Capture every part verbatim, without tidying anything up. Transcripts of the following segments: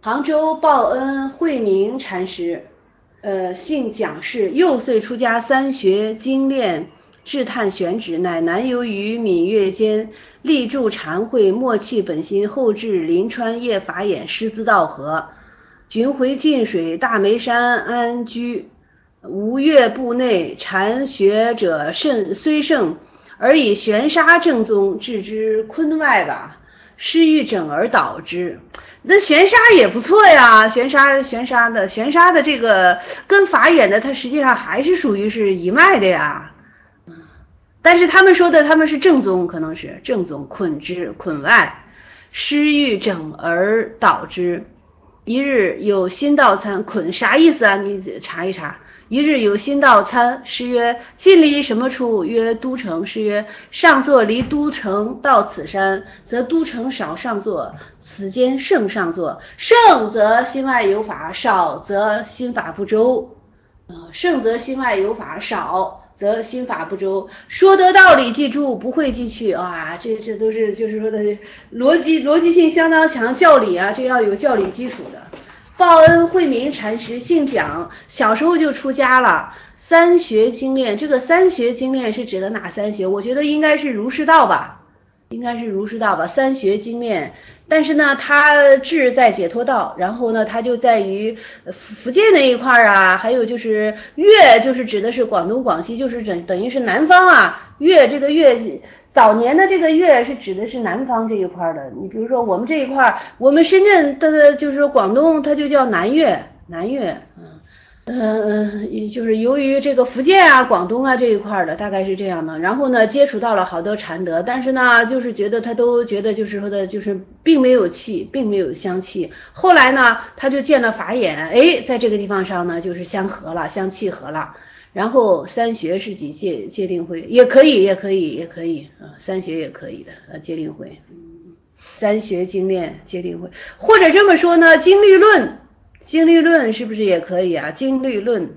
杭州报恩慧明禅师，呃，姓蒋氏，幼岁出家，三学精炼，志探玄旨，乃南游于闽粤间，立住禅会，默契本心，后至临川业法眼，师资道合，寻回晋水大梅山安居，吴越部内禅学者甚虽盛，而以玄沙正宗，置之坤外吧，师欲整而导之。那玄沙也不错呀，玄沙玄沙的玄沙的这个跟法眼的，它实际上还是属于是一脉的呀。但是他们说的他们是正宗，可能是正宗，捆之捆外，师欲整而导之。一日有新道参，捆啥意思啊？你查一查。一日有新道参，师曰：近离什么处？曰：都城。师曰：上座离都城到此山，则都城少上座，此间胜上座。胜则心外有法，少则心法不周。呃，胜则心外有法，少则心法不周。说得道理，记住，不会记去啊！这这都是就是说的逻辑逻辑性相当强，教理啊，这要有教理基础的。报恩慧明禅师，姓蒋，小时候就出家了，三学精炼。这个三学精炼是指的哪三学？我觉得应该是儒释道吧，应该是儒释道吧。三学精炼，但是呢，他志在解脱道，然后呢，他就在于福建那一块啊，还有就是粤，就是指的是广东、广西，就是等等于是南方啊。粤这个粤。早年的这个粤是指的是南方这一块的，你比如说我们这一块，我们深圳的就是广东，它就叫南粤，南粤，嗯嗯，就是由于这个福建啊、广东啊这一块的，大概是这样的。然后呢，接触到了好多禅德，但是呢，就是觉得他都觉得就是说的，就是并没有气，并没有香气。后来呢，他就见了法眼，哎，在这个地方上呢，就是相合了，相契合了。然后三学是几戒戒定慧也可以，也可以，也可以啊，三学也可以的啊，戒定慧，三学精炼戒定慧，或者这么说呢，经律论，经律论是不是也可以啊？经律论，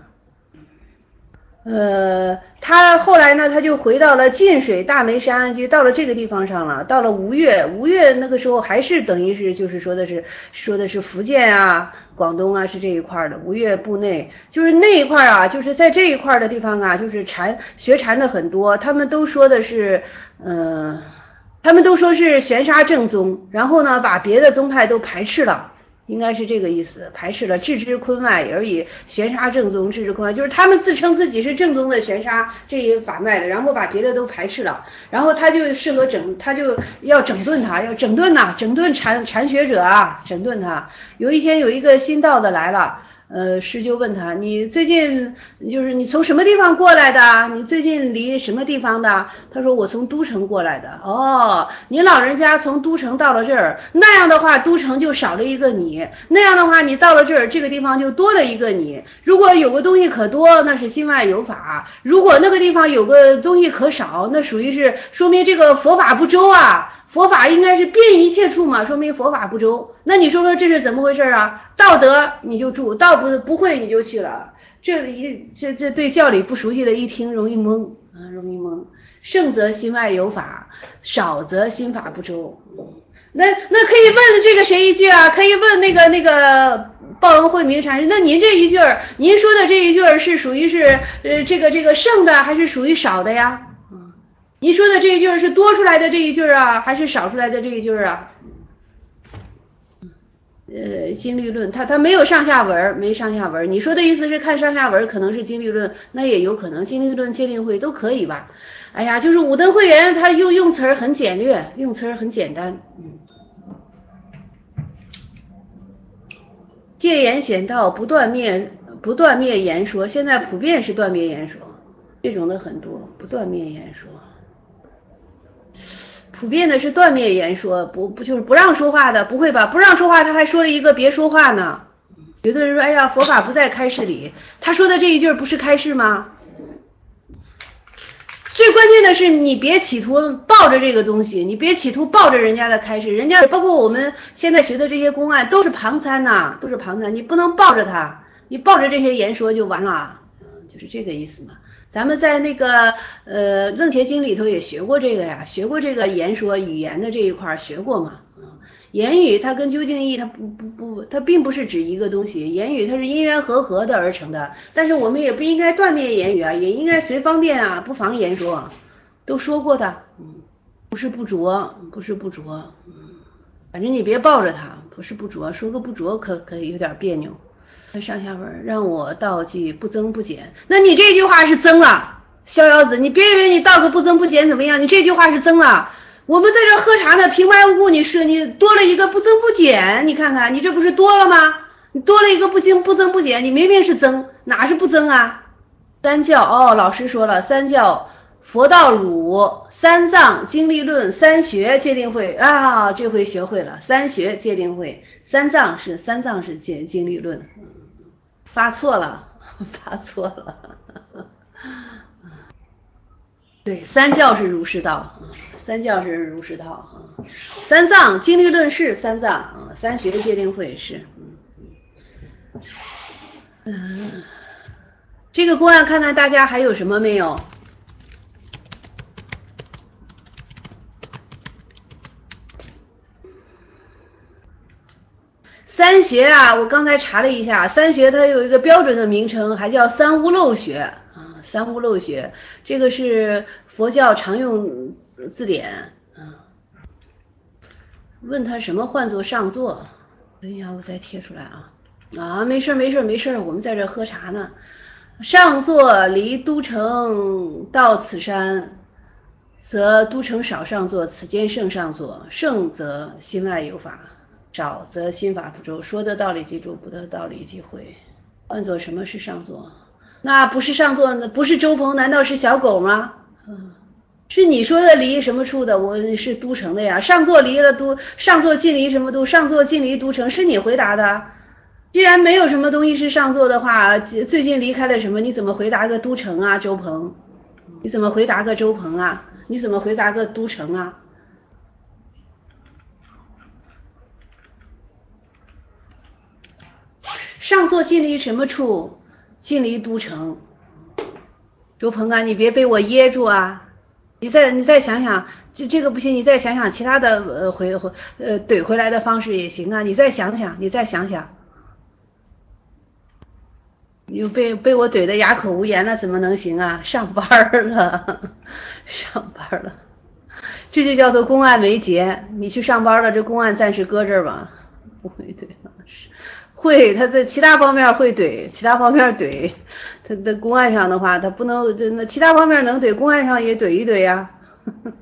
呃，他后来呢，他就回到了晋水大梅山安居，到了这个地方上了，到了吴越，吴越那个时候还是等于是就是说的是说的是福建啊、广东啊是这一块的，吴越部内就是那一块啊，就是在这一块的地方啊，就是禅学禅的很多，他们都说的是，嗯、呃，他们都说是玄沙正宗，然后呢，把别的宗派都排斥了。应该是这个意思，排斥了，置之坤外，而以玄沙正宗置之坤外，就是他们自称自己是正宗的玄沙这一法脉的，然后把别的都排斥了，然后他就适合整，他就要整顿他，要整顿呐，整顿禅禅学者啊，整顿他。有一天有一个新道的来了。呃，师就问他，你最近就是你从什么地方过来的？你最近离什么地方的？他说我从都城过来的。哦，您老人家从都城到了这儿，那样的话都城就少了一个你，那样的话你到了这儿，这个地方就多了一个你。如果有个东西可多，那是心外有法；如果那个地方有个东西可少，那属于是说明这个佛法不周啊。佛法应该是遍一切处嘛，说明佛法不周。那你说说这是怎么回事啊？道德你就住，道不不会你就去了。这一这这对教理不熟悉的一听容易懵啊，容易懵。胜则心外有法，少则心法不周。那那可以问这个谁一句啊？可以问那个那个报恩慧明禅师。那您这一句儿，您说的这一句儿是属于是呃这个这个胜的，还是属于少的呀？你说的这一句是多出来的这一句啊，还是少出来的这一句啊？呃，经律论，它它没有上下文，没上下文。你说的意思是看上下文，可能是经律论，那也有可能经律论、戒定慧都可以吧？哎呀，就是武登会员，他用用词很简略，用词很简单。嗯，戒言显道，不断灭，不断灭言说，现在普遍是断灭言说，这种的很多，不断灭言说。普遍的是断灭言说，不不就是不让说话的，不会吧？不让说话，他还说了一个别说话呢。有的人说，哎呀，佛法不在开示里，他说的这一句不是开示吗？最关键的是，你别企图抱着这个东西，你别企图抱着人家的开示，人家包括我们现在学的这些公案都是旁参呐，都是旁参，你不能抱着它，你抱着这些言说就完了，就是这个意思嘛。咱们在那个呃楞伽经里头也学过这个呀，学过这个言说语言的这一块学过嘛。 言语它跟究竟义它不不不，它并不是指一个东西，言语它是因缘和合的而成的，但是我们也不应该断灭言语啊，也应该随方便啊，不妨言说，都说过的，嗯，不是不着，不是不着，嗯，反正你别抱着它，不是不着，说个不着可可以有点别扭。上下文让我道济不增不减，那你这句话是增了，逍遥子，你别以为你道个不增不减怎么样，你这句话是增了。我们在这喝茶呢，平白无故你是你多了一个不增不减，你看看你这不是多了吗？你多了一个不增不增不减，你明明是增，哪是不增啊？三教哦，老师说了，三教佛道儒三藏经历论三学戒定慧啊，这回学会了，三学戒定慧，三藏是三藏是戒经历论，发错了，发错了。对，三教是儒释道，三教是儒释道，三藏经历论是三藏，三学戒定慧是。嗯，这个公案看看大家还有什么没有？三学啊，我刚才查了一下，三学它有一个标准的名称，还叫三无漏学啊，三无漏学，这个是佛教常用字典啊。问他什么换作上座？哎呀，我再贴出来啊啊，没事没事没事，我们在这喝茶呢。上座离都城到此山，则都城少上座，此间圣上座，圣则心外有法，少则心法不周，说得道理即住，不得道理即回。换作什么是上座？那不是上座，不是周鹏，难道是小狗吗？嗯，是你说的离什么处的？我是都城的呀。上座离了都，上座近离什么都？上座近离都城，是你回答的。既然没有什么东西是上座的话，最近离开了什么？你怎么回答个都城啊，周鹏？你怎么回答个周鹏啊？你怎么回答个都城啊？上座近离什么处？近离都城。周鹏啊，你别被我噎住啊！你再你再想想，这这个不行，你再想想其他的呃回回呃怼回来的方式也行啊！你再想想，你再想想。又被被我怼得哑口无言了，怎么能行啊？上班了，上班了，这就叫做公案为结。你去上班了，这公案暂时搁这儿吧。不会怼老师，会他在其他方面会怼，其他方面怼。他的公案上的话，他不能那其他方面能怼，公案上也怼一怼呀、啊。